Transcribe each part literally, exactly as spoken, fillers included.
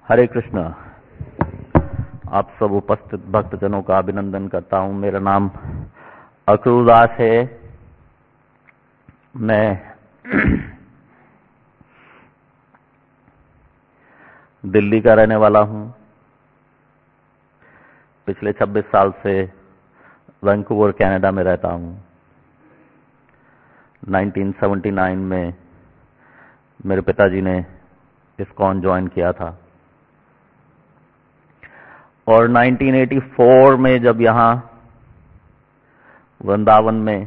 हरे कृष्ण। आप सब उपस्थित भक्तजनों का अभिनंदन करता हूं। मेरा नाम अक्रूरदास है। मैं दिल्ली का रहने वाला हूं। पिछले छब्बीस साल से वैंकूवर कनाडा में रहता हूं। उन्नीस सौ उन्यासी में मेरे पिताजी ने इस्कॉन ज्वाइन किया था और उन्नीस सौ चौरासी में जब यहां वृंदावन में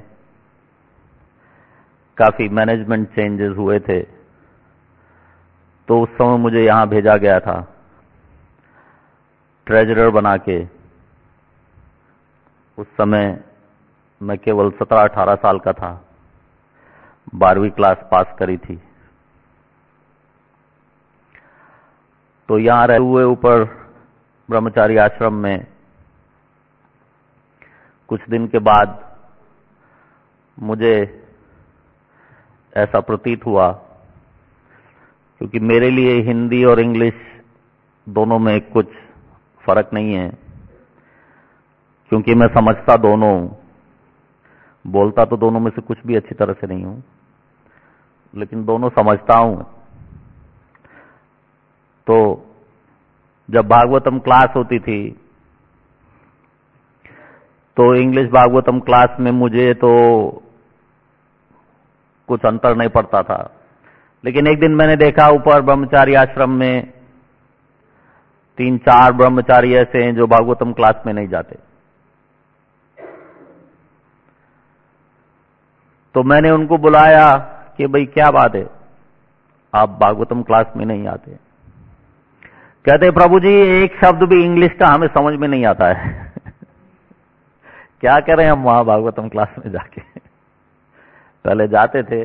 काफी मैनेजमेंट चेंजेस हुए थे तो उस समय मुझे यहां भेजा गया था ट्रेजरर बना के। उस समय मैं केवल सत्रह अठारह साल का था, बारहवीं क्लास पास करी थी। तो यहां रहे हुए ऊपर ब्रह्मचारी आश्रम में कुछ दिन के बाद मुझे ऐसा प्रतीत हुआ, क्योंकि मेरे लिए हिंदी और इंग्लिश दोनों में कुछ फर्क नहीं है, क्योंकि मैं समझता दोनों हूं, बोलता तो दोनों में से कुछ भी अच्छी तरह से नहीं हूं, लेकिन दोनों समझता हूं। तो जब भागवतम क्लास होती थी तो इंग्लिश भागवतम क्लास में मुझे तो कुछ अंतर नहीं पड़ता था, लेकिन एक दिन मैंने देखा ऊपर ब्रह्मचारी आश्रम में तीन चार ब्रह्मचारी ऐसे हैं जो भागवतम क्लास में नहीं जाते। तो मैंने उनको बुलाया कि भाई क्या बात है, आप भागवतम क्लास में नहीं आते? कहते प्रभु जी एक शब्द भी इंग्लिश का हमें समझ में नहीं आता है। क्या करें हम वहां भागवतम क्लास में जाके। पहले जाते थे,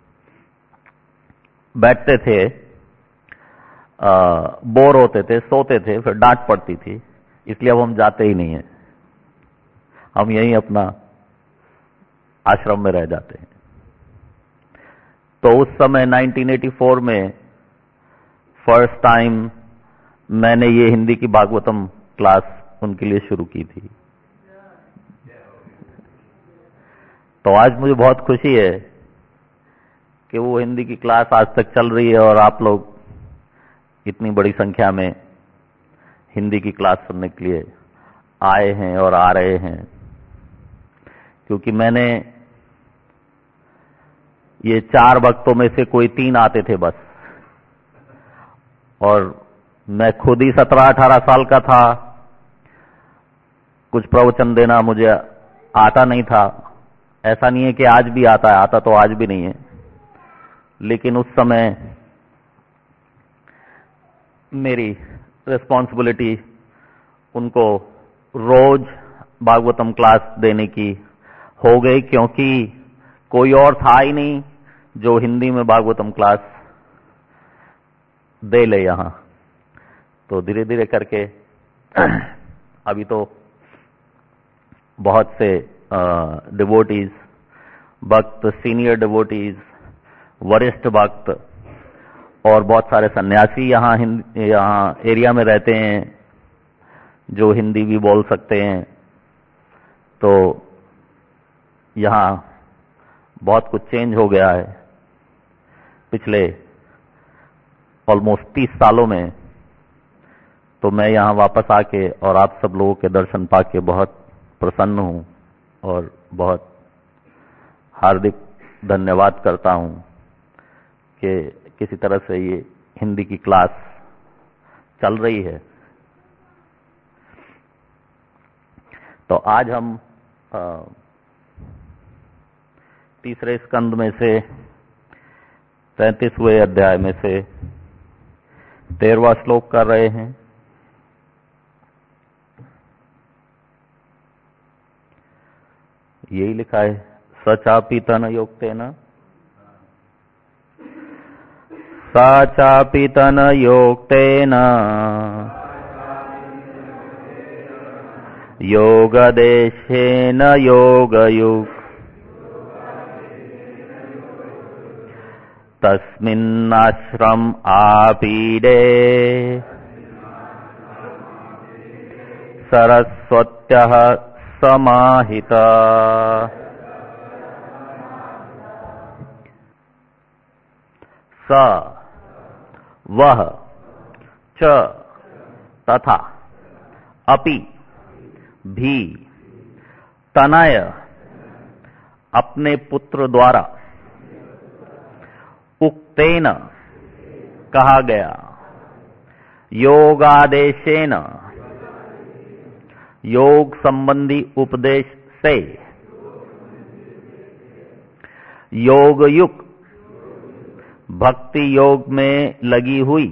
बैठते थे, आ, बोर होते थे, सोते थे, फिर डांट पड़ती थी, इसलिए अब हम जाते ही नहीं हैं। हम यहीं अपना आश्रम में रह जाते हैं। तो उस समय उन्नीस सौ चौरासी में फर्स्ट टाइम मैंने ये हिंदी की भागवतम क्लास उनके लिए शुरू की थी। तो आज मुझे बहुत खुशी है कि वो हिंदी की क्लास आज तक चल रही है और आप लोग इतनी बड़ी संख्या में हिंदी की क्लास सुनने के लिए आए हैं और आ रहे हैं। क्योंकि मैंने ये चार भक्तों में से कोई तीन आते थे बस, और मैं खुद ही सत्रह अठारह साल का था। कुछ प्रवचन देना मुझे आता नहीं था। ऐसा नहीं है कि आज भी आता है, आता तो आज भी नहीं है, लेकिन उस समय मेरी रिस्पॉन्सिबिलिटी उनको रोज भागवतम क्लास देने की हो गई, क्योंकि कोई और था ही नहीं जो हिंदी में भागवतम क्लास दे ले यहां। तो धीरे धीरे करके अभी तो बहुत से डिवोटीज, भक्त, सीनियर डिवोटीज, वरिष्ठ भक्त और बहुत सारे सन्यासी यहाँ यहाँ एरिया में रहते हैं जो हिंदी भी बोल सकते हैं। तो यहाँ बहुत कुछ चेंज हो गया है पिछले ऑलमोस्ट तीस सालों में। तो मैं यहाँ वापस आके और आप सब लोगों के दर्शन पाके बहुत प्रसन्न हूँ और बहुत हार्दिक धन्यवाद करता हूँ कि किसी तरह से ये हिंदी की क्लास चल रही है। तो आज हम आ, तीसरे स्कंद में से तैंतीसवें अध्याय में से तेरहवां श्लोक कर रहे हैं। यही लिखा है, सचापि तन योक्तेन सचापि तन योक्तेन योगदेशेन योगयुक् तस्मिन्नाश्रम आपीडे सरस्वत्यः समाहिता स वह च तथा अपि भी तनय अपने पुत्र द्वारा उक्तेन कहा गया योगादेशेन योग संबंधी उपदेश से योगयुक्त भक्ति योग में लगी हुई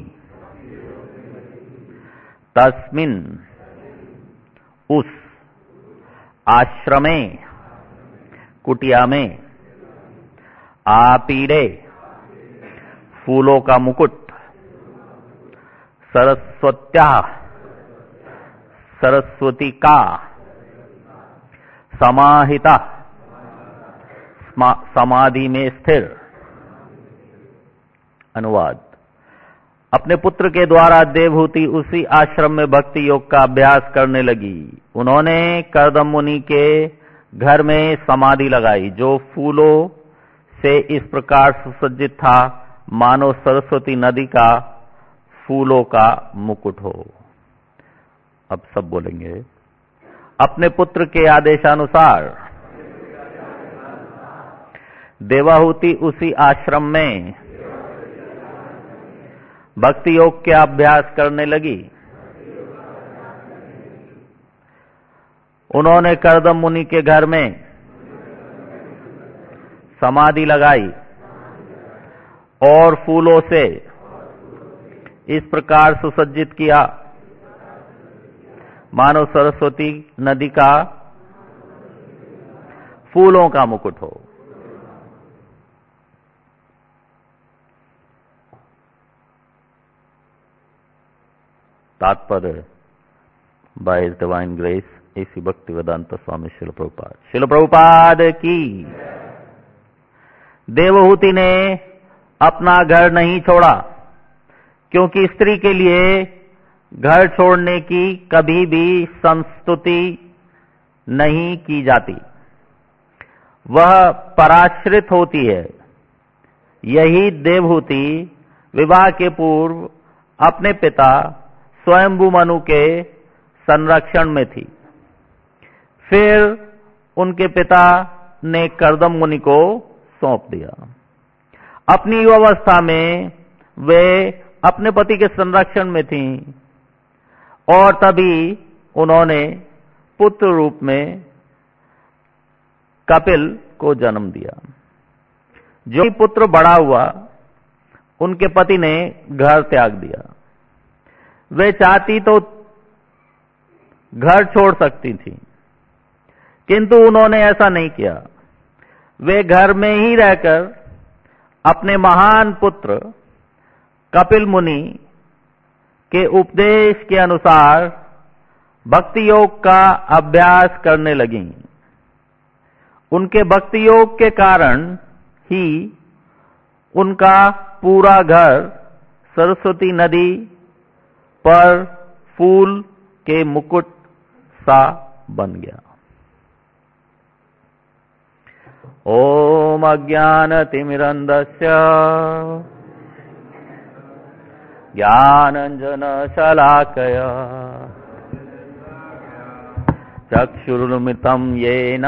तस्मिन उस आश्रमे कुटिया में आपीड़े फूलों का मुकुट सरस्वत्या सरस्वती का समाहिता समाधि में स्थिर। अनुवाद। अपने पुत्र के द्वारा देवहूति उसी आश्रम में भक्ति योग का अभ्यास करने लगी। उन्होंने कर्दम मुनि के घर में समाधि लगाई जो फूलों से इस प्रकार सुसज्जित था मानो सरस्वती नदी का फूलों का मुकुट हो। अब सब बोलेंगे। अपने पुत्र के आदेशानुसार देवाहूति उसी आश्रम में भक्ति योग के अभ्यास करने लगी। उन्होंने कर्दम मुनि के घर में समाधि लगाई और फूलों से इस प्रकार सुसज्जित किया मानो सरस्वती नदी का फूलों का मुकुट हो। तात्पर्य by his divine grace AC Bhaktivedanta Swami शिल प्रभुपाद। शिल प्रभुपाद की। देवहूति ने अपना घर नहीं छोड़ा क्योंकि स्त्री के लिए घर छोड़ने की कभी भी संस्तुति नहीं की जाती, वह पराश्रित होती है। यही देवहूति विवाह के पूर्व अपने पिता स्वयंभू मनु के संरक्षण में थी। फिर उनके पिता ने कर्दम मुनि को सौंप दिया। अपनी युवावस्था में वे अपने पति के संरक्षण में थीं और तभी उन्होंने पुत्र रूप में कपिल को जन्म दिया। जो पुत्र बड़ा हुआ उनके पति ने घर त्याग दिया। वे चाहती तो घर छोड़ सकती थी किंतु उन्होंने ऐसा नहीं किया। वे घर में ही रहकर अपने महान पुत्र कपिल मुनि के उपदेश के अनुसार भक्ति योग का अभ्यास करने लगीं। उनके भक्ति योग के कारण ही उनका पूरा घर सरस्वती नदी पर फूल के मुकुट सा बन गया। ओम अज्ञानतिमिरन्धस्य ज्ञानाञ्जनशलाकया चक्षुरुन्मिलितं येन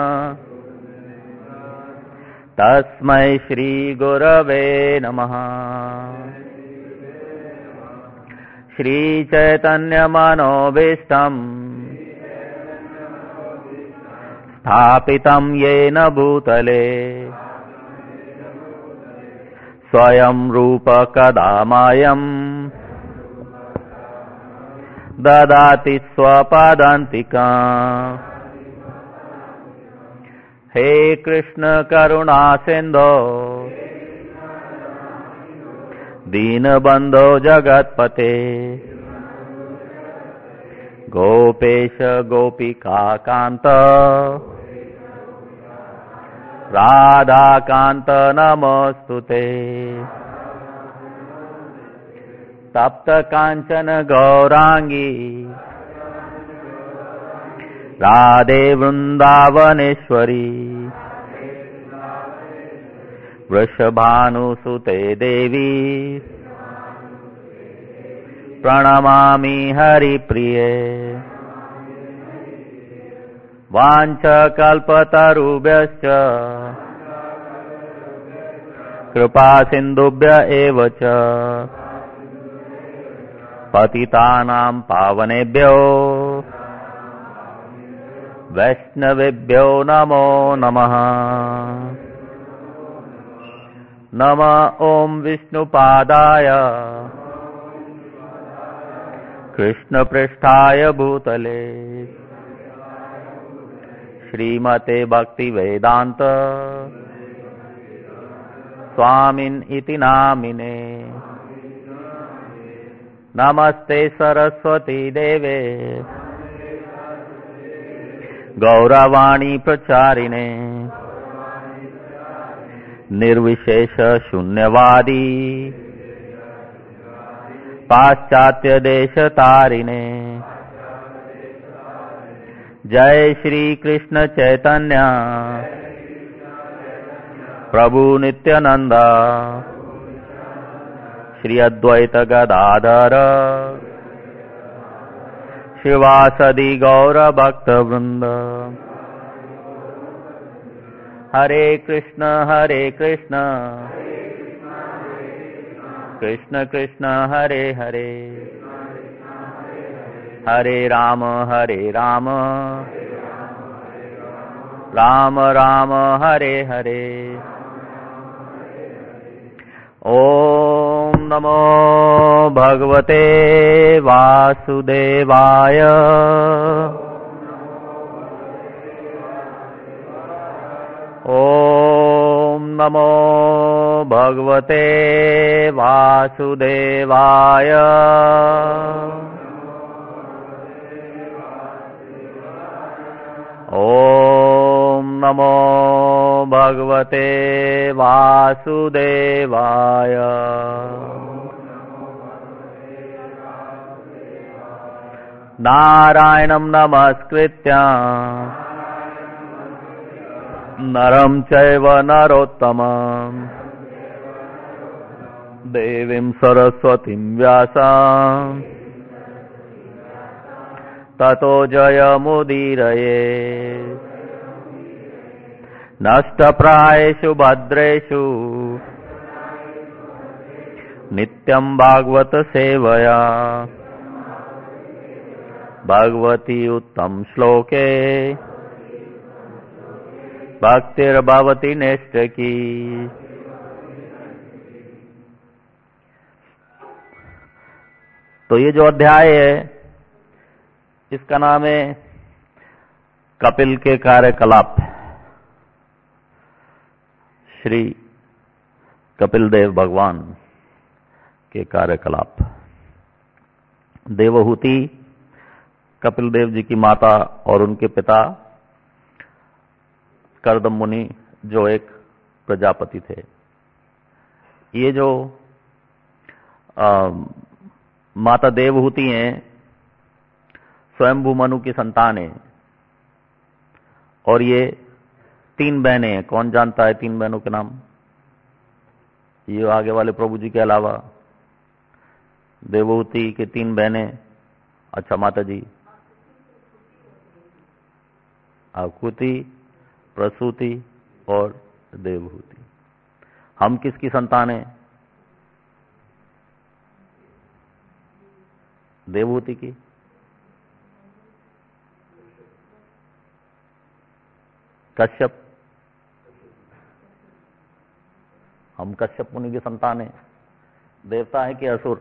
तस्मै श्रीगुरवे नमः। श्रीचैतन्यमनोभीष्टम् स्थापितं येन भूतले स्वयं रूप कदा मायम् ददाति स्वपदान्तिकाम्। हे कृष्ण करुणा सिन्धो दीनबन्धो जगत्पते गोपेश गोपिका कान्त राधाकान्त नमोस्तुते। तप्त कांचन गौरांगी राधे वृंदावनेश्वरी वृषभानुसुते देवी प्रणमामि हरिप्रिये वाञ्छकल्पतरुभ्यश्च कृपा सिन्धुभ्य एव च पतितानां पावनेभ्यो वैष्णवेभ्यो नमो नमः। नमः ॐ विष्णुपादाय कृष्णपृष्ठाय भूतले श्रीमते भक्तिवेदान्त स्वामिन् इति नामिने। नमस्ते सरस्वती देवे गौरवाणी प्रचारिणे निर्विशेष शून्यवादी पाश्चात्य देश तारिणे। जय श्री कृष्ण चैतन्य प्रभु नित्यानंद श्री अद्वैत गदाधर शिवासदि गौर भक्त वृंद। हरे कृष्ण हरे कृष्ण कृष्ण कृष्ण हरे हरे हरे राम हरे राम राम राम हरे हरे। ओम नमो भगवते वासुदेवाय ओम नमो भगवते वासुदेवाय ओम नमो भगवते वासुदेवाय। नारायणं नमस्कृत्य नरं चैव नरोत्तमं देवीं सरस्वतीं व्यासं ततो जयमुदीरये। नष्टप्रायेषु भद्रेषु नित्यं भागवत सेवया भगवती उत्तम श्लोके भक्तिर्भवति नैष्ठिकी। तो ये जो अध्याय है इसका नाम है कपिल के कार्यकलाप। श्री कपिल देव भगवान के कार्यकलाप। देवहूति कपिल देव जी की माता और उनके पिता कर्दम मुनि जो एक प्रजापति थे। ये जो आ, माता देवहूति हैं स्वयंभू मनु की संतान है और ये तीन बहनें हैं। कौन जानता है तीन बहनों के नाम? ये आगे वाले प्रभु जी के अलावा देवहूति के तीन बहनें। अच्छा माता जी, आकुति, प्रसूति और देवहूति। हम किसकी संतान हैं? देवहूति की। कश्यप, हम कश्यप मुनि की संतान हैं। देवता है कि असुर?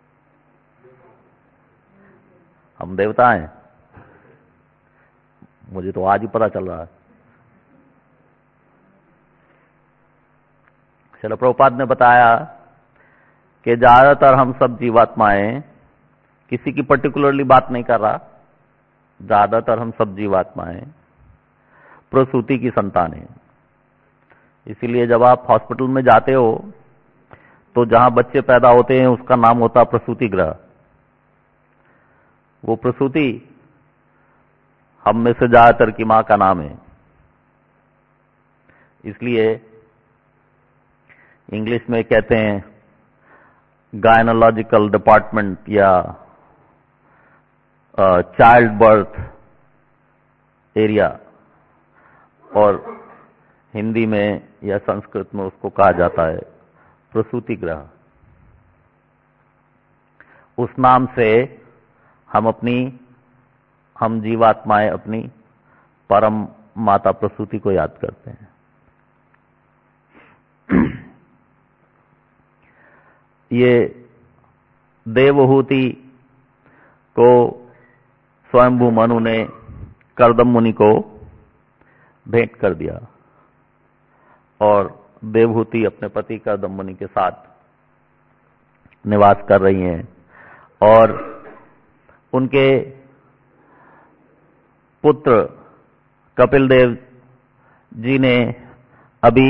हम देवता हैं। मुझे तो आज ही पता चल रहा है। श्रील प्रभुपाद ने बताया कि ज्यादातर हम सब जीवात्माएं, किसी की पर्टिकुलरली बात नहीं कर रहा, ज्यादातर हम सब जीवात्माएं प्रसूति की संतान है। इसीलिए जब आप हॉस्पिटल में जाते हो तो जहां बच्चे पैदा होते हैं उसका नाम होता है प्रसूति गृह। वो प्रसूति हम में से ज्यादातर की मां का नाम है। इसलिए इंग्लिश में कहते हैं गायनोलॉजिकल डिपार्टमेंट या चाइल्ड बर्थ एरिया, और हिंदी में या संस्कृत में उसको कहा जाता है प्रसूति गृह। उस नाम से हम अपनी हम जीवात्माएं अपनी परम माता प्रसूति को याद करते हैं। ये देवहूति को स्वयंभू मनु ने कर्दम मुनि को भेंट कर दिया, और देवहूति अपने पति कर्दम मुनि के साथ निवास कर रही हैं, और उनके पुत्र कपिल देव जी ने अभी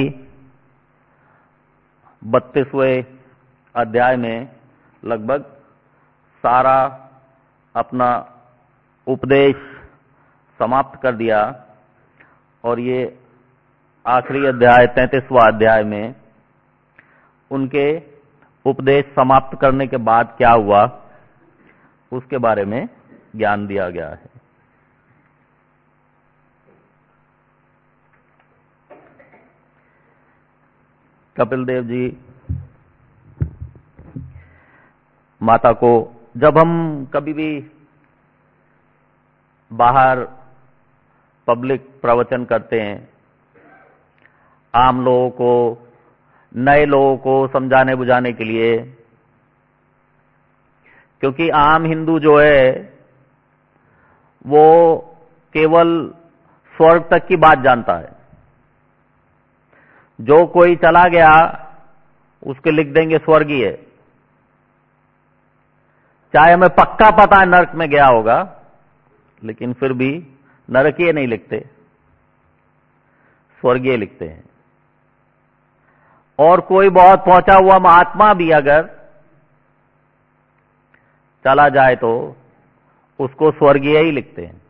बत्तीसवें अध्याय में लगभग सारा अपना उपदेश समाप्त कर दिया, और ये आखिरी अध्याय तैंतीसवां अध्याय में उनके उपदेश समाप्त करने के बाद क्या हुआ उसके बारे में ज्ञान दिया गया है। कपिल देव जी माता को, जब हम कभी भी बाहर पब्लिक प्रवचन करते हैं, आम लोगों को, नए लोगों को समझाने बुझाने के लिए, क्योंकि आम हिंदू जो है वो केवल स्वर्ग तक की बात जानता है। जो कोई चला गया उसके लिख देंगे स्वर्गीय, चाहे हमें पक्का पता है नरक में गया होगा, लेकिन फिर भी नरकीय नहीं लिखते, स्वर्गीय लिखते हैं। और कोई बहुत पहुंचा हुआ महात्मा भी अगर चला जाए तो उसको स्वर्गीय ही लिखते हैं,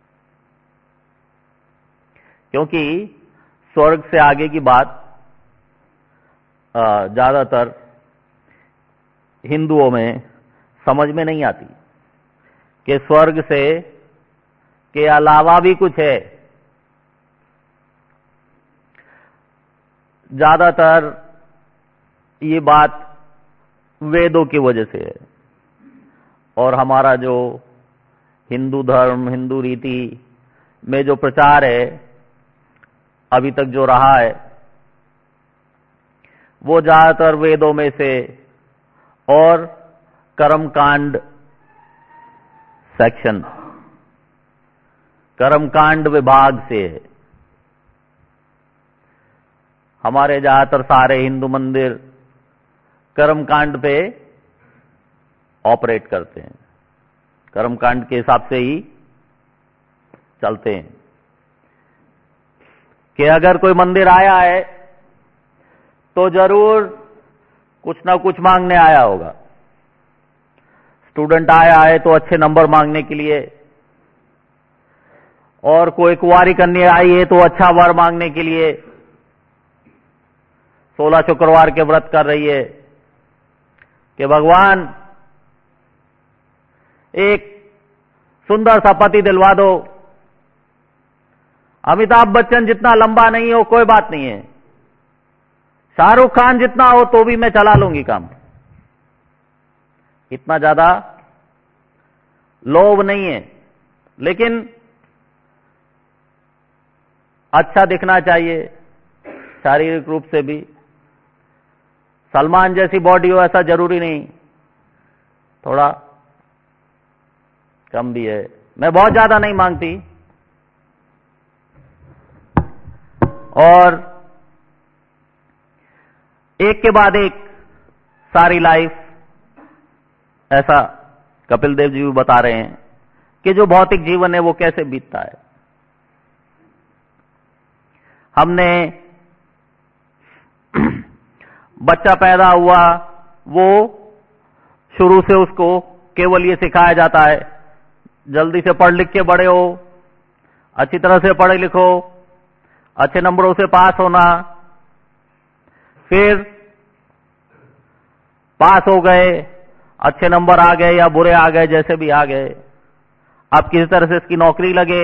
क्योंकि स्वर्ग से आगे की बात ज्यादातर हिंदुओं में समझ में नहीं आती कि स्वर्ग से के अलावा भी कुछ है। ज्यादातर ये बात वेदों की वजह से है, और हमारा जो हिंदू धर्म, हिंदू रीति में जो प्रचार है अभी तक जो रहा है, वो ज्यादातर वेदों में से और कर्मकांड सेक्शन, कर्मकांड विभाग से है। हमारे ज्यादातर सारे हिंदू मंदिर कर्मकांड पे ऑपरेट करते हैं, कर्मकांड के हिसाब से ही चलते हैं कि अगर कोई मंदिर आया है तो जरूर कुछ ना कुछ मांगने आया होगा। स्टूडेंट आया है तो अच्छे नंबर मांगने के लिए, और कोई कुंवारी कन्या आई है तो अच्छा वर मांगने के लिए, सोलह शुक्रवार के व्रत कर रही है कि भगवान एक सुंदर सा पति दिलवा दो, अमिताभ बच्चन जितना लंबा नहीं हो कोई बात नहीं है, शाहरुख खान जितना हो तो भी मैं चला लूंगी काम। इतना ज्यादा लोभ नहीं है, लेकिन अच्छा दिखना चाहिए शारीरिक रूप से भी। सलमान जैसी बॉडी हो ऐसा जरूरी नहीं, थोड़ा कम भी है। मैं बहुत ज्यादा नहीं मांगती, और एक के बाद एक सारी लाइफ, ऐसा कपिल देव जी भी बता रहे हैं कि जो भौतिक जीवन है वो कैसे बीतता है। हमने बच्चा पैदा हुआ, वो शुरू से उसको केवल ये सिखाया जाता है जल्दी से पढ़ लिख के बड़े हो, अच्छी तरह से पढ़े लिखो, अच्छे नंबरों से पास होना, फिर पास हो गए, अच्छे नंबर आ गए या बुरे आ गए, जैसे भी आ गए, अब किसी तरह से इसकी नौकरी लगे।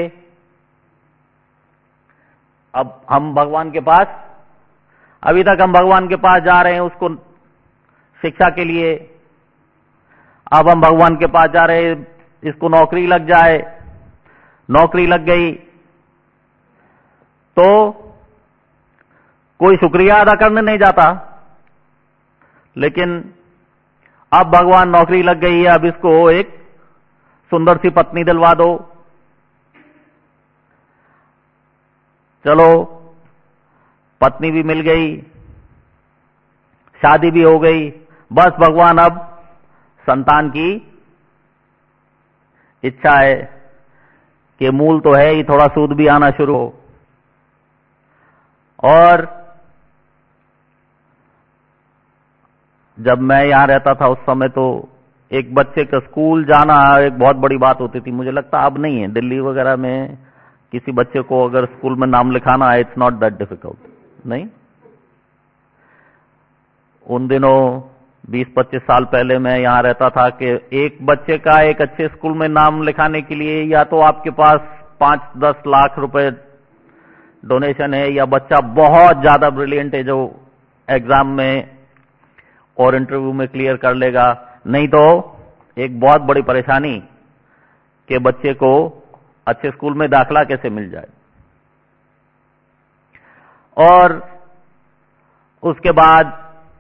अब हम भगवान के पास, अभी तक हम भगवान के पास जा रहे हैं उसको शिक्षा के लिए, अब हम भगवान के पास जा रहे हैं इसको नौकरी लग जाए। नौकरी लग गई तो कोई शुक्रिया अदा करने नहीं जाता, लेकिन अब भगवान नौकरी लग गई है, अब इसको एक सुंदर सी पत्नी दिलवा दो। चलो पत्नी भी मिल गई, शादी भी हो गई, बस भगवान अब संतान की इच्छा है कि मूल तो है ही, थोड़ा सूद भी आना शुरू हो। और जब मैं यहां रहता था उस समय तो एक बच्चे का स्कूल जाना एक बहुत बड़ी बात होती थी। मुझे लगता अब नहीं है, दिल्ली वगैरह में किसी बच्चे को अगर स्कूल में नाम लिखाना है, इट्स नॉट दैट डिफिकल्ट, नहीं। उन दिनों बीस पच्चीस साल पहले मैं यहां रहता था कि एक बच्चे का एक अच्छे स्कूल में नाम लिखाने के लिए या तो आपके पास पांच दस लाख रुपए डोनेशन है, या बच्चा बहुत ज्यादा ब्रिलियंट है जो एग्जाम में और इंटरव्यू में क्लियर कर लेगा, नहीं तो एक बहुत बड़ी परेशानी कि बच्चे को अच्छे स्कूल में दाखला कैसे मिल जाए। और उसके बाद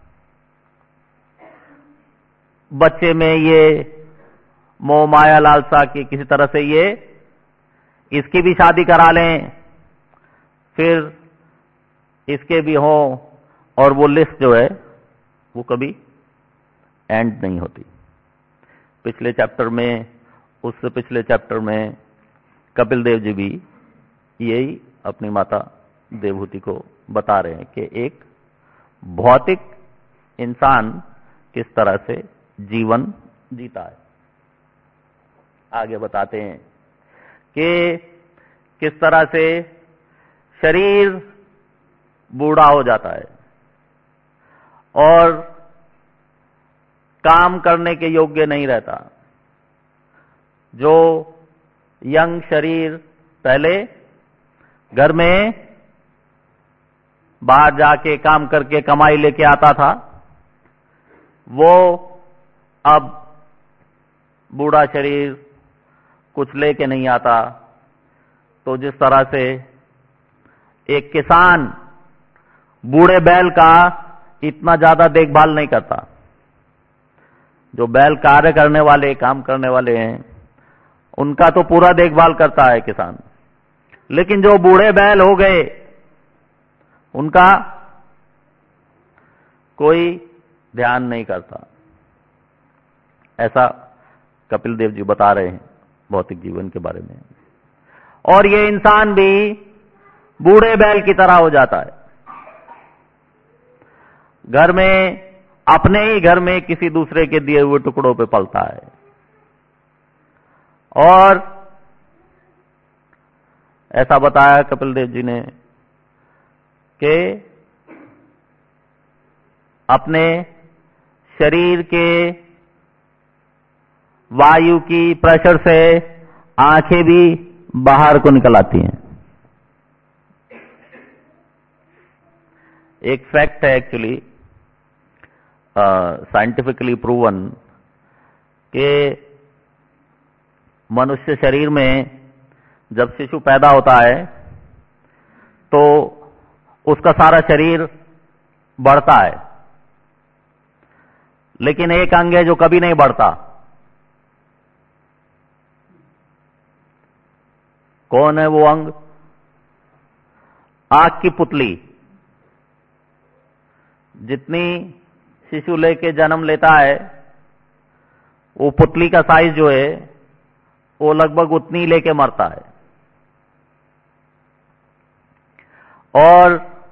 बच्चे में ये मोह माया लालसा की किसी तरह से ये इसकी भी शादी करा लें, फिर इसके भी हो, और वो लिस्ट जो है वो कभी एंड नहीं होती। पिछले चैप्टर में, उससे पिछले चैप्टर में कपिल देव जी भी यही अपनी माता देवहूति को बता रहे हैं कि एक भौतिक इंसान किस तरह से जीवन जीता है। आगे बताते हैं कि किस तरह से शरीर बूढ़ा हो जाता है और काम करने के योग्य नहीं रहता। जो यंग शरीर पहले घर में बाहर जाके काम करके कमाई लेके आता था, वो अब बूढ़ा शरीर कुछ लेके नहीं आता। तो जिस तरह से एक किसान बूढ़े बैल का इतना ज्यादा देखभाल नहीं करता, जो बैल कार्य करने वाले, काम करने वाले हैं, उनका तो पूरा देखभाल करता है किसान, लेकिन जो बूढ़े बैल हो गए उनका कोई ध्यान नहीं करता। ऐसा कपिल देव जी बता रहे हैं भौतिक जीवन के बारे में। और ये इंसान भी बूढ़े बैल की तरह हो जाता है, घर में, अपने ही घर में किसी दूसरे के दिए हुए टुकड़ों पे पलता है। और ऐसा बताया कपिल देव जी ने कि अपने शरीर के वायु की प्रेशर से आंखें भी बाहर को निकल आती हैं। एक फैक्ट है एक्चुअली, साइंटिफिकली प्रूवन, कि मनुष्य शरीर में जब शिशु पैदा होता है तो उसका सारा शरीर बढ़ता है, लेकिन एक अंग है जो कभी नहीं बढ़ता। कौन है वो अंग? आंख की पुतली। जितनी शिशु लेके जन्म लेता है, वो पुतली का साइज जो है वो लगभग उतनी लेके मरता है। और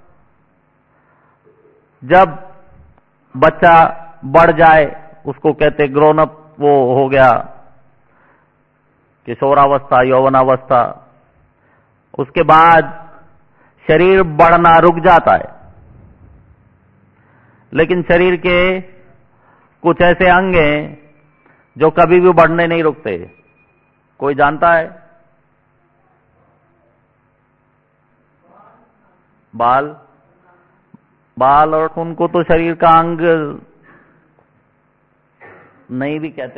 जब बच्चा बढ़ जाए, उसको कहते ग्रोन अप, वो हो गया किशोरावस्था, यौवनावस्था, उसके बाद शरीर बढ़ना रुक जाता है। लेकिन शरीर के कुछ ऐसे अंग हैं जो कभी भी बढ़ने नहीं रुकते। कोई जानता है? बाल बाल और उनको तो शरीर का अंग नहीं भी कहते।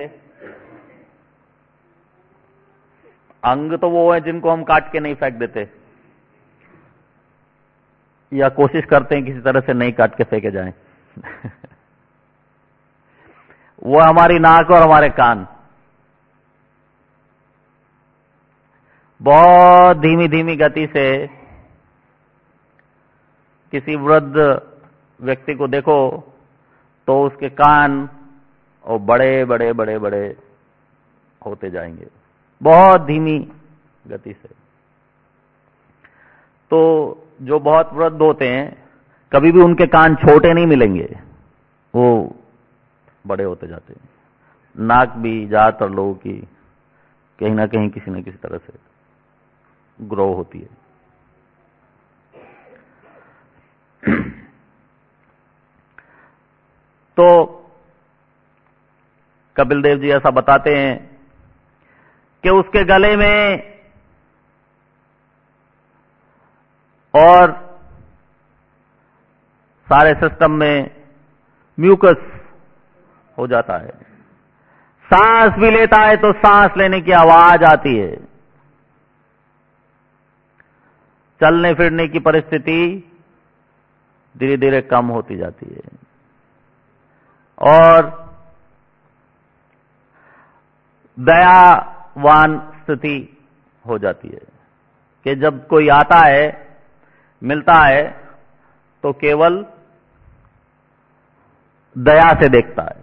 अंग तो वो है जिनको हम काट के नहीं फेंक देते, या कोशिश करते हैं किसी तरह से नहीं काट के फेंके जाएं। वो हमारी नाक और हमारे कान। बहुत धीमी धीमी गति से किसी वृद्ध व्यक्ति को देखो तो उसके कान और बड़े बड़े बड़े बड़े होते जाएंगे, बहुत धीमी गति से। तो जो बहुत वृद्ध होते हैं कभी भी उनके कान छोटे नहीं मिलेंगे, वो बड़े होते जाते हैं। नाक भी ज्यादातर लोगों की कहीं ना कहीं किसी न किसी तरह से ग्रो होती है। तो कपिल देव जी ऐसा बताते हैं कि उसके गले में और सारे सिस्टम में म्यूकस हो जाता है। सांस भी लेता है तो सांस लेने की आवाज आती है। चलने फिरने की परिस्थिति धीरे धीरे कम होती जाती है। और दयावान स्थिति हो जाती है कि जब कोई आता है, मिलता है, तो केवल दया से देखता है।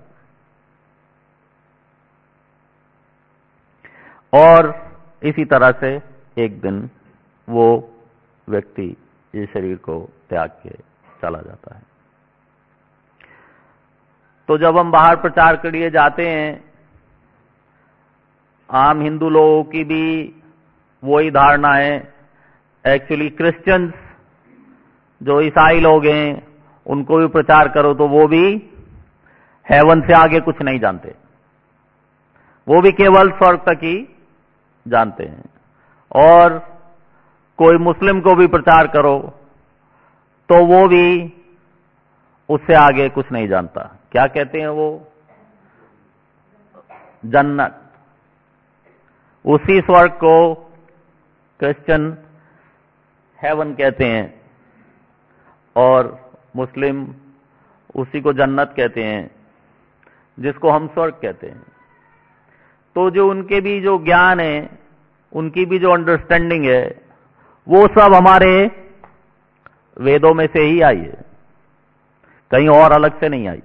और इसी तरह से एक दिन वो व्यक्ति इस शरीर को त्याग के चला जाता है। तो जब हम बाहर प्रचार के लिए जाते हैं, आम हिंदू लोगों की भी वही धारणा है। एक्चुअली क्रिश्चियंस जो ईसाई लोग हैं उनको भी प्रचार करो तो वो भी हेवन से आगे कुछ नहीं जानते, वो भी केवल स्वर्ग तक ही जानते हैं। और कोई मुस्लिम को भी प्रचार करो तो वो भी उससे आगे कुछ नहीं जानता। क्या कहते हैं वो? जन्नत। उसी स्वर्ग को क्रिश्चियन हेवन कहते हैं और मुस्लिम उसी को जन्नत कहते हैं, जिसको हम स्वर्ग कहते हैं। तो जो उनके भी जो ज्ञान है, उनकी भी जो अंडरस्टैंडिंग है, वो सब हमारे वेदों में से ही आई है, कहीं और अलग से नहीं आई।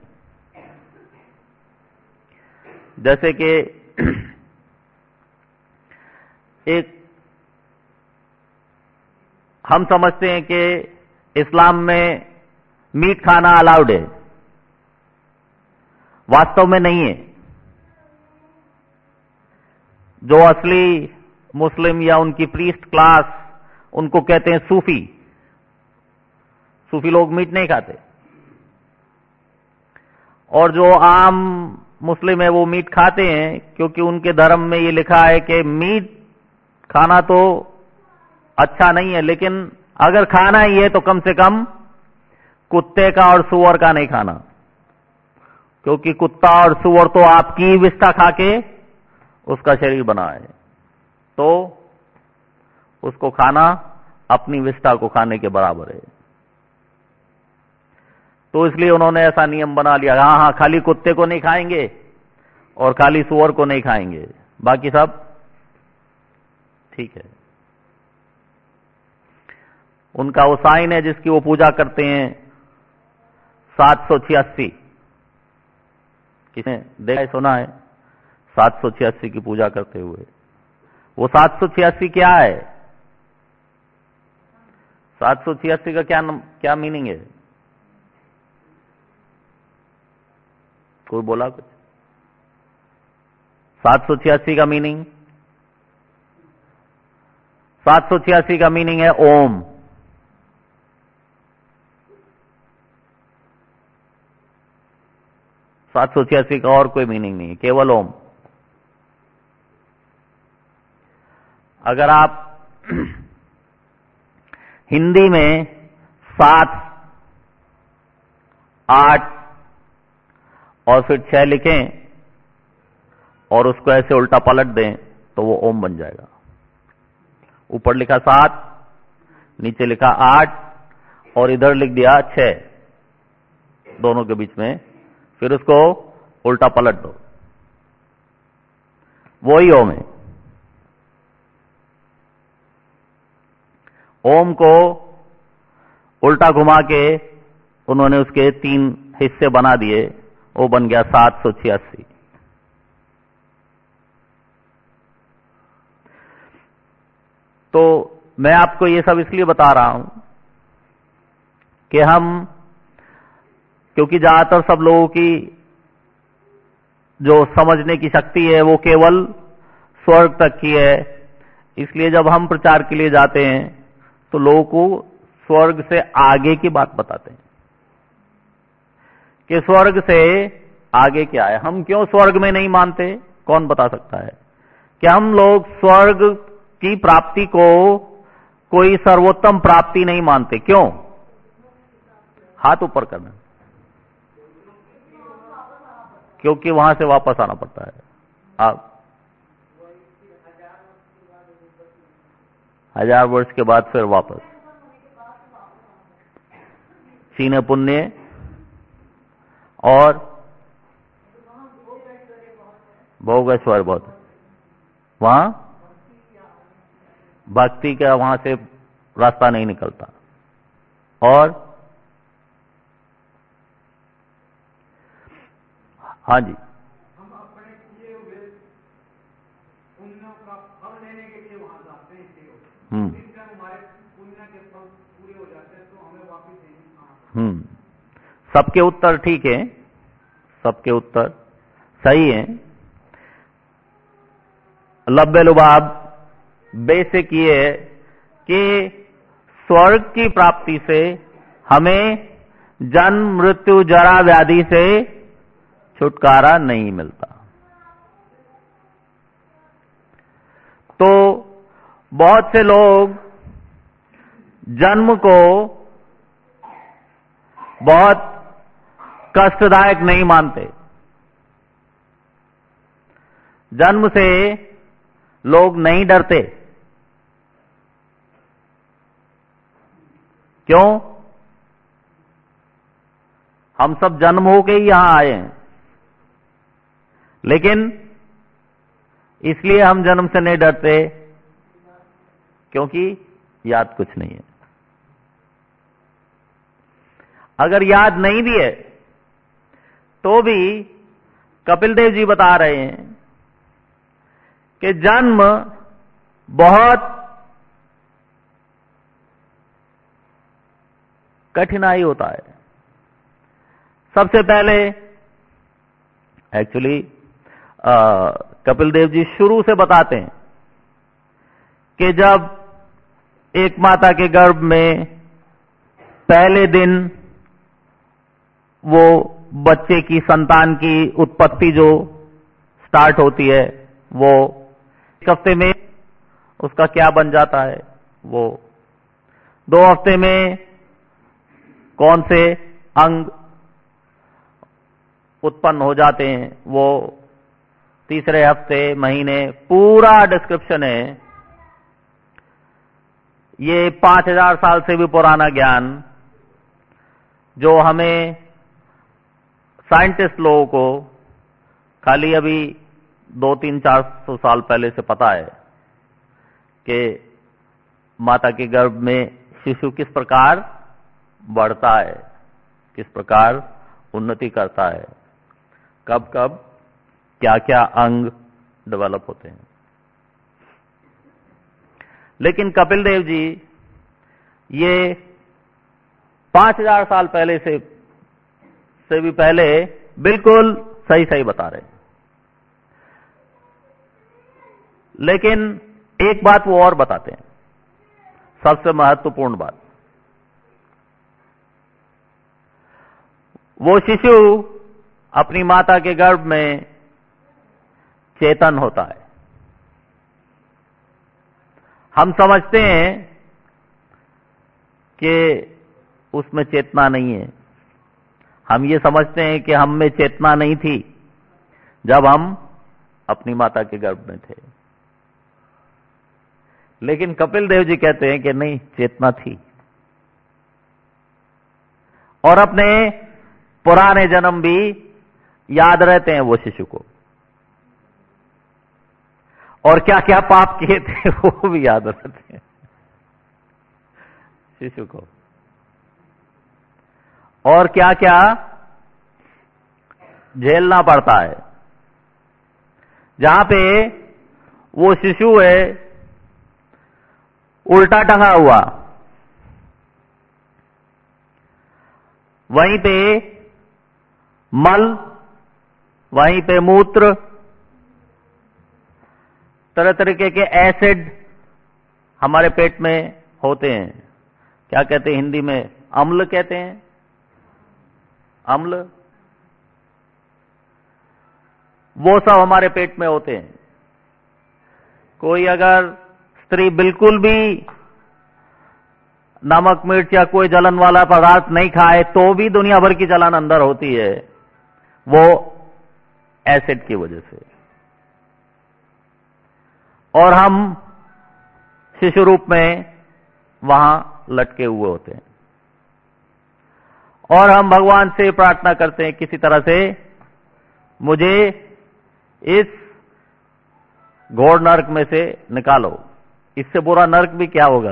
जैसे कि एक हम समझते हैं कि इस्लाम में मीट खाना अलाउड है, वास्तव में नहीं है। जो असली मुस्लिम या उनकी प्रीस्ट क्लास, उनको कहते हैं सूफी। सूफी लोग मीट नहीं खाते, और जो आम मुस्लिम है वो मीट खाते हैं, क्योंकि उनके धर्म में ये लिखा है कि मीट खाना तो अच्छा नहीं है, लेकिन अगर खाना ही है तो कम से कम कुत्ते का और सूअर का नहीं खाना, क्योंकि कुत्ता और सूअर तो आपकी विष्ठा खा के उसका शरीर बना है, तो उसको खाना अपनी विष्ठा को खाने के बराबर है। तो इसलिए उन्होंने ऐसा नियम बना लिया, हाँ हाँ खाली कुत्ते को नहीं खाएंगे और खाली सूअर को नहीं खाएंगे, बाकी सब ठीक है। उनका वो साइन है जिसकी वो पूजा करते हैं, सात सौ छियासी। किसने देखा है, सुना है सात सौ छियासी की पूजा करते हुए? वो सात सौ छियासी क्या है? सात सौ छियासी का क्या क्या मीनिंग है? कोई बोला कुछ? सात सौ छियासी का मीनिंग, सात सौ छियासी का मीनिंग है ओम। सात सौ छियासी का और कोई मीनिंग नहीं है, केवल ओम। अगर आप हिंदी में सात, आठ और फिर छह लिखें और उसको ऐसे उल्टा पलट दें तो वो ओम बन जाएगा। ऊपर लिखा सात, नीचे लिखा आठ और इधर लिख दिया छह, दोनों के बीच में, फिर उसको उल्टा पलट दो, वो ही ओम है। ओम को उल्टा घुमा के उन्होंने उसके तीन हिस्से बना दिए, वो बन गया सात सौ छियासी। तो मैं आपको ये सब इसलिए बता रहा हूं कि हम, क्योंकि ज्यादातर सब लोगों की जो समझने की शक्ति है वो केवल स्वर्ग तक की है, इसलिए जब हम प्रचार के लिए जाते हैं तो लोगों को स्वर्ग से आगे की बात बताते हैं कि स्वर्ग से आगे क्या है। हम क्यों स्वर्ग में नहीं मानते, कौन बता सकता है? कि हम लोग स्वर्ग की प्राप्ति को कोई सर्वोत्तम प्राप्ति नहीं मानते। क्यों? हाथ ऊपर करना। क्योंकि वहां से वापस आना पड़ता है। आप हजार वर्ष के बाद फिर वापस सीने पुण्य और भोगेश्वर बहुत, वहां भक्ति का वहां से रास्ता नहीं निकलता। और हाँ जी, हम अपने किए हुए पुण्यों का फल लेने के लिए वहां जाते हैं, हम्म जब हमारे पुण्य के फल पूरे हो जाते हैं तो हमें वापस नहीं। हम्म सबके उत्तर ठीक है, सबके उत्तर सही है। लब्बे लुबाब बेसिक ये है कि स्वर्ग की प्राप्ति से हमें जन्म मृत्यु जरा व्याधि से छुटकारा नहीं मिलता। तो बहुत से लोग जन्म को बहुत कष्टदायक नहीं मानते। जन्म से लोग नहीं डरते। क्यों? हम सब जन्म होके ही यहां आए हैं, लेकिन इसलिए हम जन्म से नहीं डरते क्योंकि याद कुछ नहीं है। अगर याद नहीं भी है तो भी कपिल देव जी बता रहे हैं कि जन्म बहुत कठिनाई होता है। सबसे पहले एक्चुअली कपिल देव जी शुरू से बताते हैं कि जब एक माता के गर्भ में पहले दिन वो बच्चे की संतान की उत्पत्ति जो स्टार्ट होती है, वो एक हफ्ते में उसका क्या बन जाता है, वो दो हफ्ते में कौन से अंग उत्पन्न हो जाते हैं, वो तीसरे हफ्ते, महीने, पूरा डिस्क्रिप्शन है। ये पांच हजार साल से भी पुराना ज्ञान जो हमें साइंटिस्ट लोगों को खाली अभी दो तीन चार सौ साल पहले से पता है कि माता के गर्भ में शिशु किस प्रकार बढ़ता है, किस प्रकार उन्नति करता है, कब कब क्या क्या अंग डेवलप होते हैं। लेकिन कपिल देव जी ये पांच हजार साल पहले से से भी पहले बिल्कुल सही सही बता रहे हैं। लेकिन एक बात वो और बताते हैं सबसे महत्वपूर्ण बात, वो शिशु अपनी माता के गर्भ में चेतन होता है। हम समझते हैं कि उसमें चेतना नहीं है। हम ये समझते हैं कि हम में चेतना नहीं थी जब हम अपनी माता के गर्भ में थे, लेकिन कपिल देव जी कहते हैं कि नहीं, चेतना थी। और अपने पुराने जन्म भी याद रहते हैं वो शिशु को, और क्या क्या पाप किए थे वो भी याद रहते हैं शिशु को, और क्या क्या झेलना पड़ता है। जहां पे वो शिशु है उल्टा टंगा हुआ, वहीं पे मल, वहीं पे मूत्र, तरह तरीके के एसिड हमारे पेट में होते हैं। क्या कहते हैं हिंदी में? अम्ल कहते हैं, अम्ल। वो सब हमारे पेट में होते हैं। कोई अगर स्त्री बिल्कुल भी नमक मिर्च या कोई जलन वाला पदार्थ नहीं खाए तो भी दुनिया भर की जलन अंदर होती है, वो एसिड की वजह से। और हम शिशु रूप में वहां लटके हुए होते हैं, और हम भगवान से प्रार्थना करते हैं किसी तरह से मुझे इस घोर नरक में से निकालो। इससे बुरा नरक भी क्या होगा।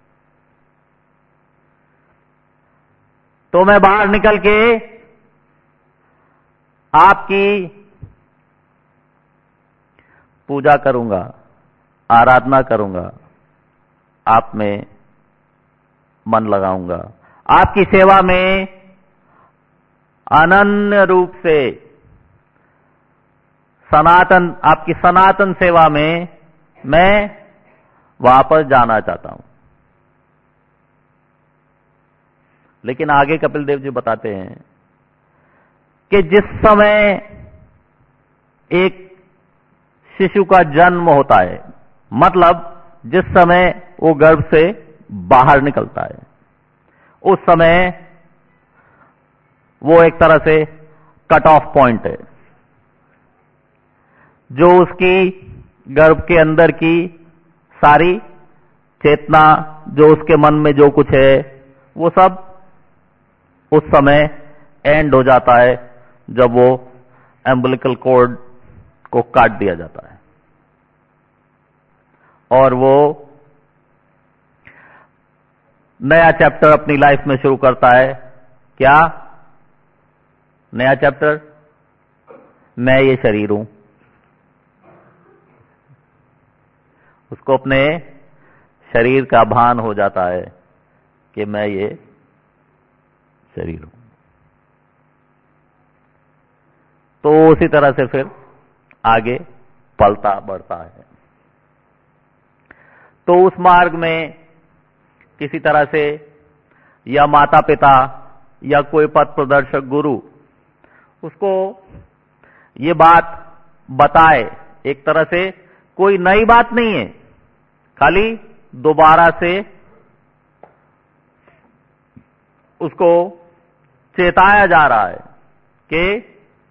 तो मैं बाहर निकल के आपकी पूजा करूंगा, आराधना करूंगा, आप में मन लगाऊंगा, आपकी सेवा में अनन्य रूप से सनातन, आपकी सनातन सेवा में मैं वापस जाना चाहता हूं। लेकिन आगे कपिल देव जी बताते हैं कि जिस समय एक शिशु का जन्म होता है, मतलब जिस समय वो गर्भ से बाहर निकलता है, उस समय वो एक तरह से कट ऑफ पॉइंट है। जो उसकी गर्भ के अंदर की सारी चेतना, जो उसके मन में जो कुछ है, वो सब उस समय एंड हो जाता है जब वो एम्बिलिकल कॉर्ड को काट दिया जाता है, और वो नया चैप्टर अपनी लाइफ में शुरू करता है। क्या नया चैप्टर? मैं ये शरीर हूं। उसको अपने शरीर का भान हो जाता है कि मैं ये शरीर हूं। तो उसी तरह से फिर आगे पलता बढ़ता है। तो उस मार्ग में किसी तरह से या माता पिता या कोई पथ प्रदर्शक गुरु उसको ये बात बताए, एक तरह से कोई नई बात नहीं है, खाली दोबारा से उसको चेताया जा रहा है कि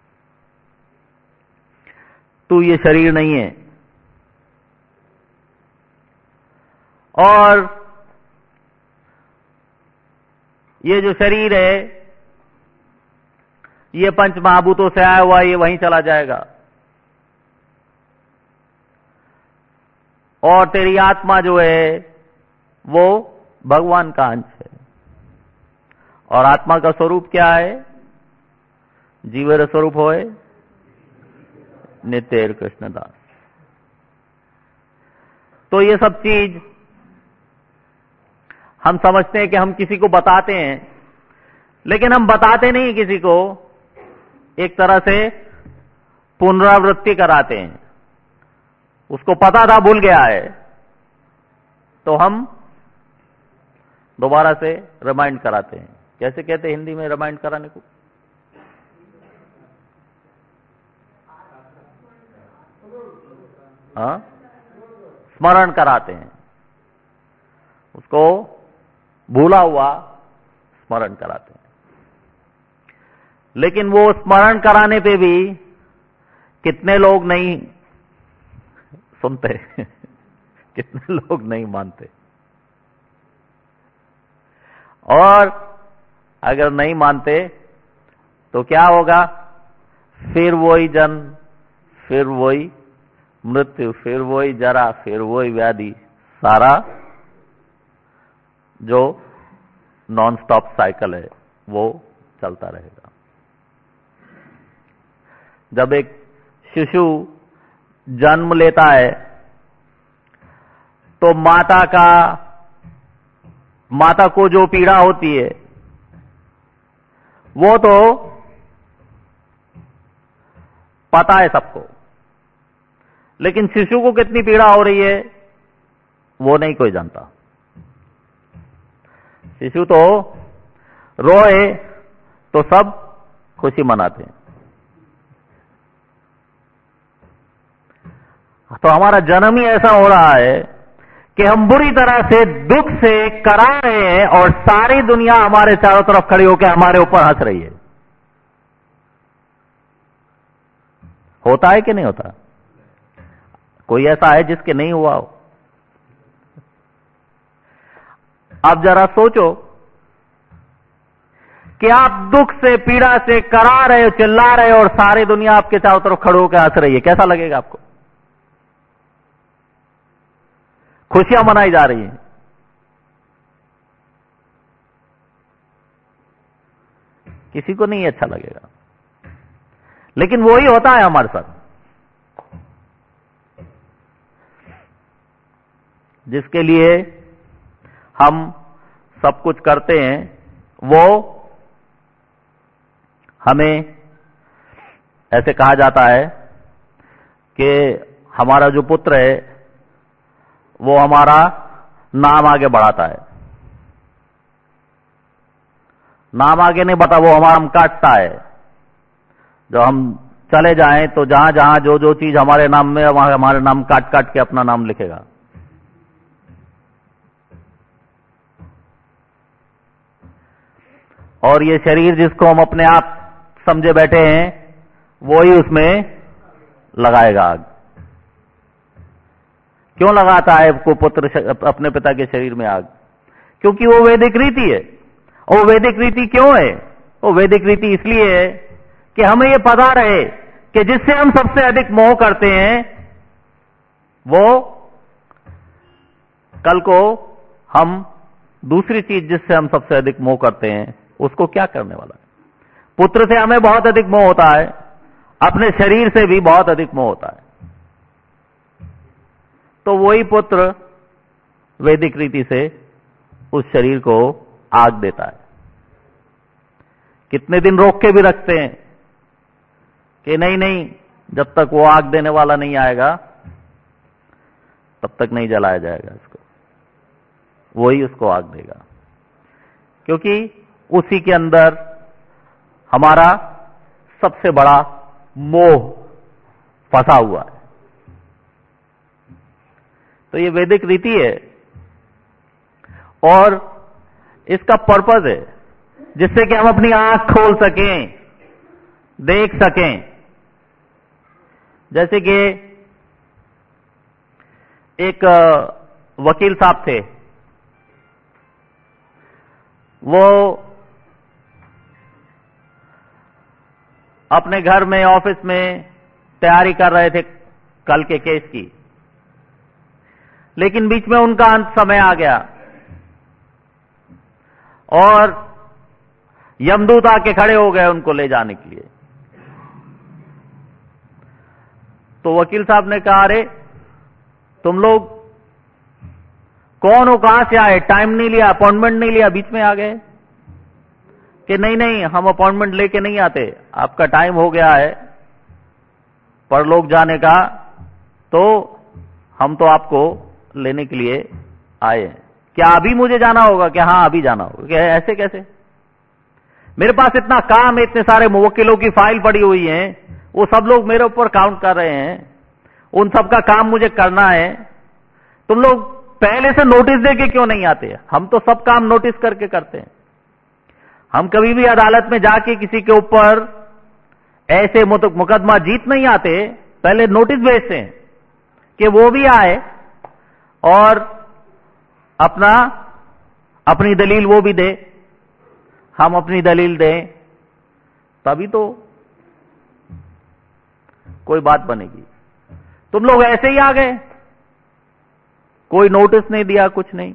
तू ये शरीर नहीं है। और ये जो शरीर है ये पंच महाभूतों से आया हुआ, ये वहीं चला जाएगा, और तेरी आत्मा जो है वो भगवान का अंश है। और आत्मा का स्वरूप क्या है? जीवेर स्वरूप होए नित्य कृष्णदास। तो ये सब चीज हम समझते हैं कि हम किसी को बताते हैं, लेकिन हम बताते नहीं किसी को, एक तरह से पुनरावृत्ति कराते हैं। उसको पता था, भूल गया है, तो हम दोबारा से रिमाइंड कराते हैं। कैसे कहते हैं हिंदी में रिमाइंड कराने को? हाँ, स्मरण कराते हैं, उसको भूला हुआ स्मरण कराते हैं। लेकिन वो स्मरण कराने पे भी कितने लोग नहीं सुनते कितने लोग नहीं मानते। और अगर नहीं मानते तो क्या होगा? फिर वही जन्म, फिर वही मृत्यु, फिर वही जरा, फिर वही व्याधि, सारा जो नॉन स्टॉप साइकिल है वो चलता रहेगा। जब एक शिशु जन्म लेता है तो माता का माता को जो पीड़ा होती है वो तो पता है सबको, लेकिन शिशु को कितनी पीड़ा हो रही है वो नहीं कोई जानता। शिशु तो रोए तो सब खुशी मनाते हैं। तो हमारा जन्म ही ऐसा हो रहा है कि हम बुरी तरह से दुख से करा रहे हैं और सारी दुनिया हमारे चारों तरफ खड़ी होकर हमारे ऊपर हंस रही है। होता है कि नहीं होता? कोई ऐसा है जिसके नहीं हुआ हो? अब जरा सोचो कि आप दुख से पीड़ा से करा रहे हो, चिल्ला रहे हो और सारी दुनिया आपके चारों तरफ खड़े होकर हंस रही है। कैसा लगेगा आपको? खुशियां मनाई जा रही हैं। किसी को नहीं अच्छा लगेगा, लेकिन वही होता है हमारे साथ। जिसके लिए हम सब कुछ करते हैं वो हमें ऐसे कहा जाता है कि हमारा जो पुत्र है वो हमारा नाम आगे बढ़ाता है। नाम आगे नहीं बढ़ता, वो हमारा नाम काटता है। जब हम चले जाएं तो जहां जहां जो जो चीज हमारे नाम में, वहां हमारे नाम काट काट के अपना नाम लिखेगा। और ये शरीर जिसको हम अपने आप समझे बैठे हैं वो ही उसमें लगाएगा आग। क्यों लगाता है को पुत्र अपने पिता के शरीर में आग? क्योंकि वो वैदिक रीति है। और वैदिक रीति क्यों है? वो वैदिक रीति इसलिए है कि हमें ये पता रहे कि जिससे हम सबसे अधिक मोह करते हैं वो कल को हम दूसरी चीज जिससे हम सबसे अधिक मोह करते हैं उसको क्या करने वाला है। पुत्र से हमें बहुत अधिक मोह होता है, अपने शरीर से भी बहुत अधिक मोह होता है। तो वही पुत्र वैदिक रीति से उस शरीर को आग देता है। कितने दिन रोक के भी रखते हैं कि नहीं नहीं, जब तक वो आग देने वाला नहीं आएगा तब तक नहीं जलाया जाएगा इसको। वही उसको आग देगा, क्योंकि उसी के अंदर हमारा सबसे बड़ा मोह फंसा हुआ है। तो ये वैदिक रीति है और इसका पर्पस है जिससे कि हम अपनी आंख खोल सकें, देख सकें। जैसे कि एक वकील साहब थे, वो अपने घर में, ऑफिस में तैयारी कर रहे थे कल के केस की, लेकिन बीच में उनका अंत समय आ गया और यमदूत आके खड़े हो गए उनको ले जाने के लिए। तो वकील साहब ने कहा, अरे तुम लोग कौन हो, कहां से आए, टाइम नहीं लिया, अपॉइंटमेंट नहीं लिया, बीच में आ गए। कि नहीं नहीं, हम अपॉइंटमेंट लेके नहीं आते, आपका टाइम हो गया है परलोक जाने का, तो हम तो आपको लेने के लिए आए हैं। क्या अभी मुझे जाना होगा? क्या हाँ अभी जाना होगा? क्या ऐसे कैसे? मेरे पास इतना काम है, इतने सारे मुवक्किलों की फाइल पड़ी हुई है, वो सब लोग मेरे ऊपर काउंट कर रहे हैं, उन सब का काम मुझे करना है। तुम लोग पहले से नोटिस दे के क्यों नहीं आते? हम तो सब काम नोटिस करके करते हैं। हम कभी भी अदालत में जाके किसी के ऊपर ऐसे मुकदमा जीत नहीं आते, पहले नोटिस भेजते हैं कि वो भी आए और अपना अपनी दलील वो भी दे, हम अपनी दलील दें, तभी तो कोई बात बनेगी। तुम लोग ऐसे ही आ गए, कोई नोटिस नहीं दिया, कुछ नहीं।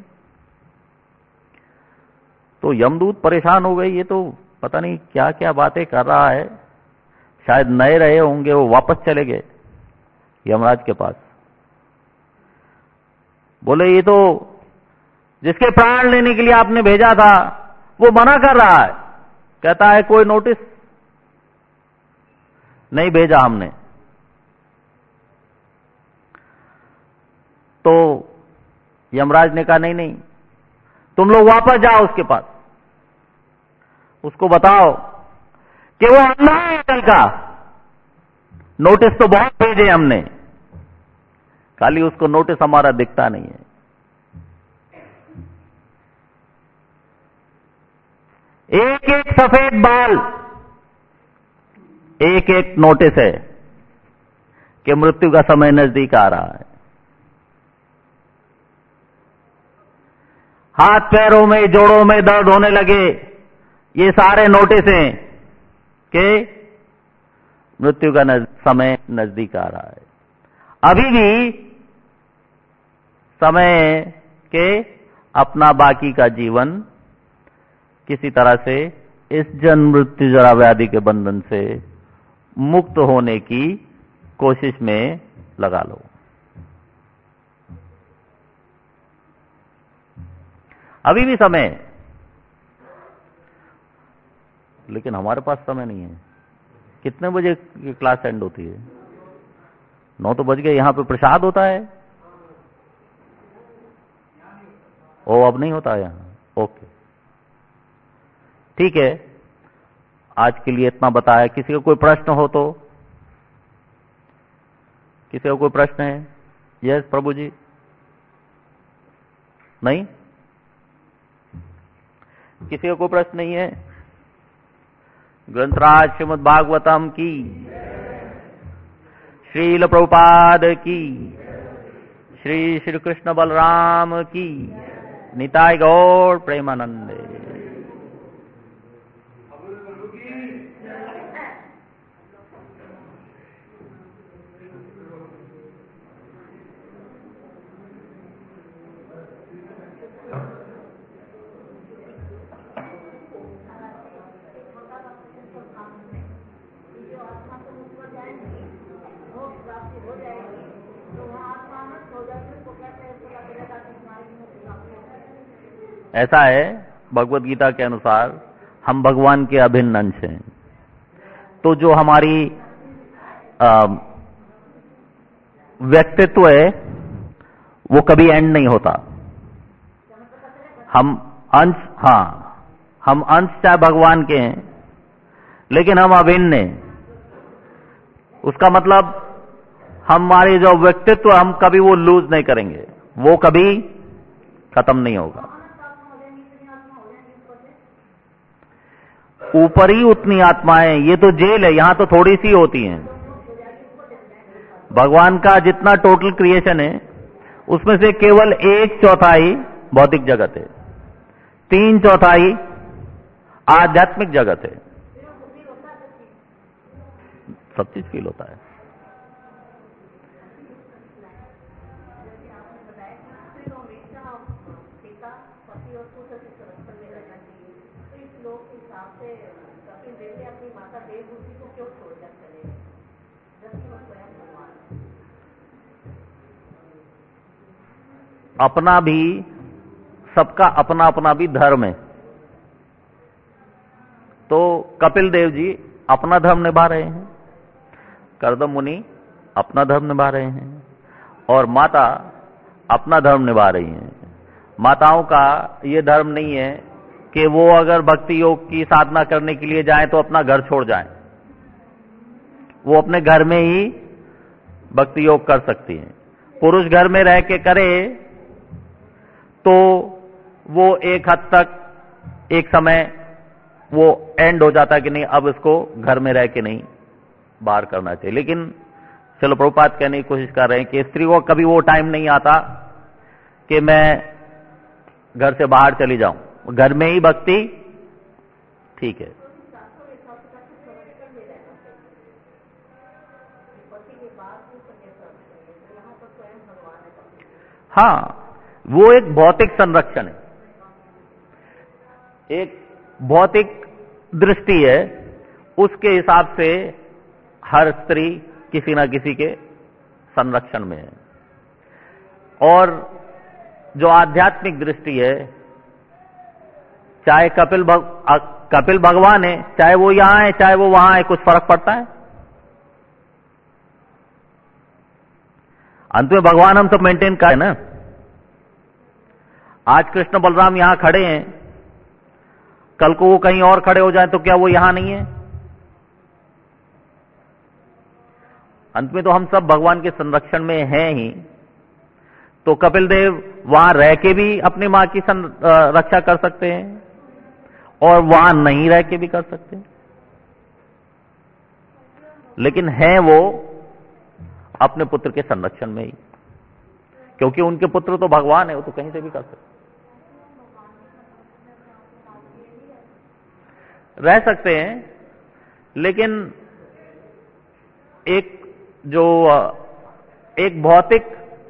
तो यमदूत परेशान हो गए, ये तो पता नहीं क्या क्या बातें कर रहा है। शायद नए रहे होंगे, वो वापस चले गए यमराज के पास। बोले ये तो जिसके प्राण लेने के लिए आपने भेजा था वो मना कर रहा है, कहता है कोई नोटिस नहीं भेजा हमने। तो यमराज ने कहा नहीं नहीं, तुम लोग वापस जाओ उसके पास, उसको बताओ कि वो अंधा है अकल का। नोटिस तो बहुत भेजे हमने, खाली उसको नोटिस हमारा दिखता नहीं है। एक एक सफेद बाल, एक एक नोटिस है कि मृत्यु का समय नजदीक आ रहा है। हाथ पैरों में जोड़ों में दर्द होने लगे, ये सारे नोटिस हैं कि मृत्यु का नज, समय नजदीक आ रहा है। अभी भी समय के अपना बाकी का जीवन किसी तरह से इस जन्म मृत्यु जरा व्याधि के बंधन से मुक्त होने की कोशिश में लगा लो। अभी भी समय है, लेकिन हमारे पास समय नहीं है। कितने बजे क्लास एंड होती है? नौ तो बज गए। यहां पे प्रसाद होता है? ओ अब नहीं होता यहां। ओके ठीक है, आज के लिए इतना बताया। किसी का कोई प्रश्न हो तो? किसी का कोई प्रश्न है? यस प्रभु जी। नहीं, किसी का कोई प्रश्न नहीं है? ग्रंथराज श्रीमद् भागवतम की, श्रील प्रभुपाद की, श्री श्री कृष्ण बलराम की, निताय गौर प्रेमानंदे। ऐसा है, भगवत गीता के अनुसार हम भगवान के अभिन्न अंश हैं। तो जो हमारी व्यक्तित्व है वो कभी एंड नहीं होता। हम अंश, हाँ हम अंश चाहे भगवान के हैं, लेकिन हम अभिन्न हैं। उसका मतलब हमारे जो व्यक्तित्व हम कभी वो लूज नहीं करेंगे, वो कभी खत्म नहीं होगा। ऊपर ही उतनी आत्माएं, ये तो जेल है, यहां तो थोड़ी सी होती हैं। भगवान का जितना टोटल क्रिएशन है उसमें से केवल एक चौथाई भौतिक जगत है, तीन चौथाई आध्यात्मिक जगत है। सब चीज फील होता है। अपना भी, सबका अपना अपना भी धर्म है। तो कपिल देव जी अपना धर्म निभा रहे हैं, कर्दम मुनि अपना धर्म निभा रहे हैं, और माता अपना धर्म निभा रही हैं। माताओं का ये धर्म नहीं है कि वो अगर भक्ति योग की साधना करने के लिए जाएं तो अपना घर छोड़ जाएं। वो अपने घर में ही भक्ति योग कर सकती हैं। पुरुष घर में रह के करे तो वो एक हद तक एक समय वो एंड हो जाता है कि नहीं, अब इसको घर में रह के नहीं बाहर करना चाहिए। लेकिन चलो प्रभुपाद कहने की कोशिश कर रहे हैं कि स्त्री को कभी वो टाइम नहीं आता कि मैं घर से बाहर चली जाऊं, घर में ही भक्ति ठीक है। हाँ, वो एक भौतिक संरक्षण है, एक भौतिक दृष्टि है। उसके हिसाब से हर स्त्री किसी ना किसी के संरक्षण में है। और जो आध्यात्मिक दृष्टि है, चाहे कपिल भग, कपिल भगवान है, चाहे वो यहां है चाहे वो वहां है, कुछ फर्क पड़ता है? अंत में भगवान हम सब मेंटेन करें ना। आज कृष्ण बलराम यहां खड़े हैं, कल को वो कहीं और खड़े हो जाए तो क्या वो यहां नहीं है? अंत में तो हम सब भगवान के संरक्षण में हैं ही। तो कपिल देव वहां रह के भी अपनी मां की रक्षा कर सकते हैं और वहां नहीं रह के भी कर सकते हैं, लेकिन हैं वो अपने पुत्र के संरक्षण में ही, क्योंकि उनके पुत्र तो भगवान है, वो तो कहीं से भी कर सकते, रह सकते हैं। लेकिन एक जो एक भौतिक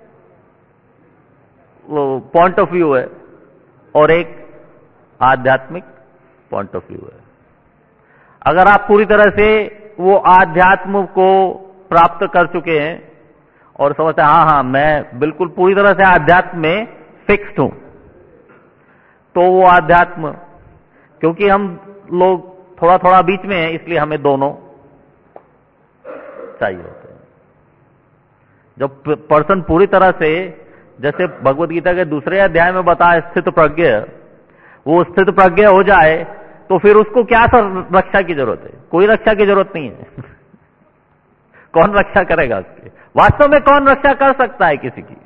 पॉइंट ऑफ व्यू है और एक आध्यात्मिक पॉइंट ऑफ व्यू है। अगर आप पूरी तरह से वो आध्यात्म को प्राप्त कर चुके हैं और समझते हैं हाँ हाँ मैं बिल्कुल पूरी तरह से आध्यात्म में फिक्स्ड हूं, तो वो आध्यात्म, क्योंकि हम लोग थोड़ा थोड़ा बीच में हैं, इसलिए हमें दोनों चाहिए होते हैं। जब पर्सन पूरी तरह से, जैसे भगवत गीता के दूसरे अध्याय में बताया स्थित प्रज्ञ, वो स्थित प्रज्ञ हो जाए तो फिर उसको क्या रक्षा की जरूरत है? कोई रक्षा की जरूरत नहीं है। कौन रक्षा करेगा उसकी? वास्तव में कौन रक्षा कर सकता है किसी की?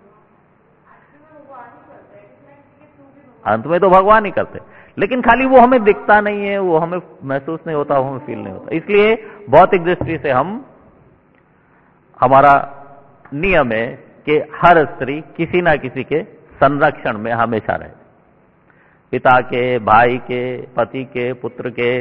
अंत में तो भगवान ही करते, लेकिन खाली वो हमें दिखता नहीं है, वो हमें महसूस नहीं होता, वो हमें फील नहीं होता। इसलिए भौतिक दृष्टि से हम, हमारा नियम है कि हर स्त्री किसी ना किसी के संरक्षण में हमेशा रहे, पिता के, भाई के, पति के, पुत्र के,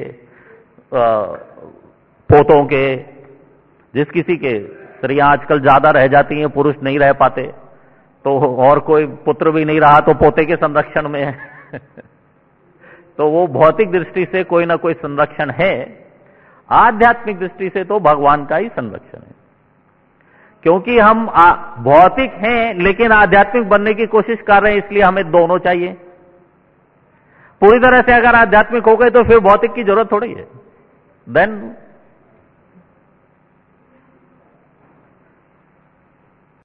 पोतों के, जिस किसी के। स्त्रियां आजकल ज्यादा रह जाती हैं, पुरुष नहीं रह पाते, तो और कोई पुत्र भी नहीं रहा तो पोते के संरक्षण में है। तो वो भौतिक दृष्टि से कोई ना कोई संरक्षण है, आध्यात्मिक दृष्टि से तो भगवान का ही संरक्षण है। क्योंकि हम भौतिक हैं लेकिन आध्यात्मिक बनने की कोशिश कर रहे हैं, इसलिए हमें दोनों चाहिए। पूरी तरह से अगर आध्यात्मिक हो गए तो फिर भौतिक की जरूरत थोड़ी है। देन